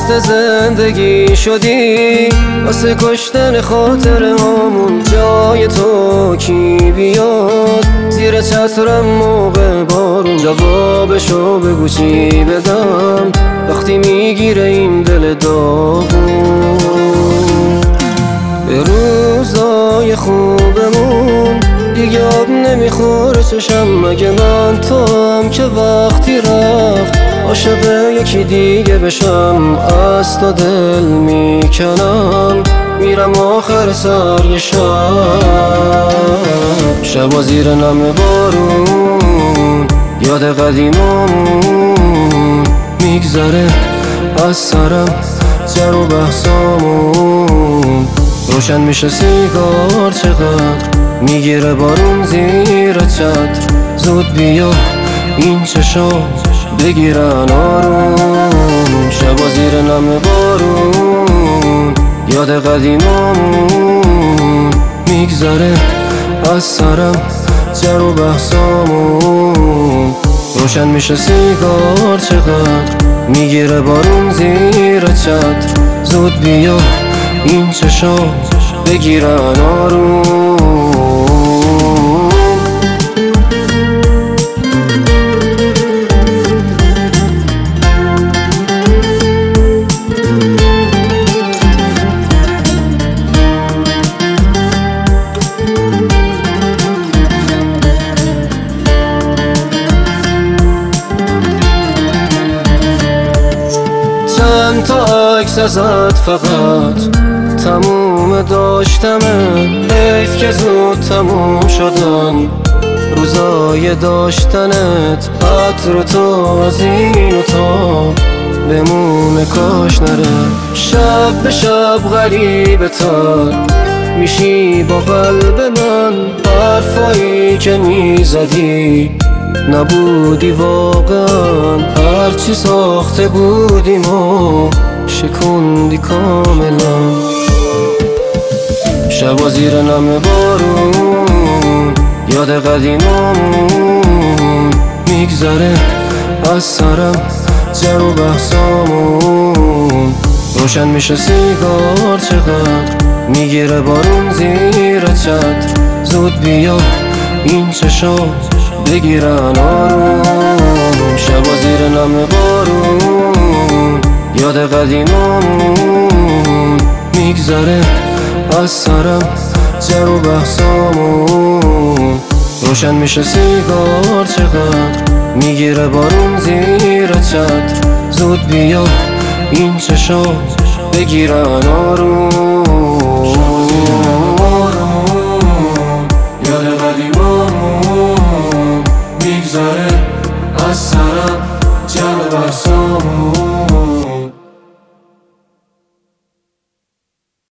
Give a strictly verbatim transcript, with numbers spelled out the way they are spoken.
دست زندگی شدی، واسه کشتن خاطرهامون جای تو کی بیاد؟ زیر چترم موقع بارون جوابشو بگو چی بدم وقتی میگیره این دل داغون. به روزای خوبمون دیگه آب نمیخوره چشم، مگه من توام که وقتی رفت عاشق یکی دیگه بشم. از تو دل میکنم میرم آخر سر یه شب، شبا زیر نم بارون یاد قدیمامون میگذره از سرم جر و بحثامون. روشن میشه سیگار چقدر میگیره بارون زیر چتر، زود بیا این چشام بگیرن آروم. شبا زیر نم بارون یاد قدیمامون میگذره از سرم جر و بحثامون. روشن میشه سیگار چقدر میگیره بارون زیر چتر، زود بیا این چشام بگیرن آروم. چند تا عکس ازت فقط تموم داشتمه، حیف که زود تموم شدن روزای داشتنت. عطر تو از این و تا بمونه کاش نره، شب به شب غریبه تر میشی با قلب من. حرفایی که میزدی نبودی واقعا، هرچی ساخته بودیم و شکوندی کاملا. شبا زیر نم بارون یاد قدیمامون میگذره از سرم جر و بحثامون. روشن میشه سیگار چقدر میگیره بارون زیر چتر، زود بیا این چشام بگیرن آروم. شبا زیر نم بارون یاد قدیمامون میگذره از سرم جر و بحثامون. روشن میشه سیگار چقدر میگیره بارون زیر چتر، زود بیا این چشام بگیرن آروم.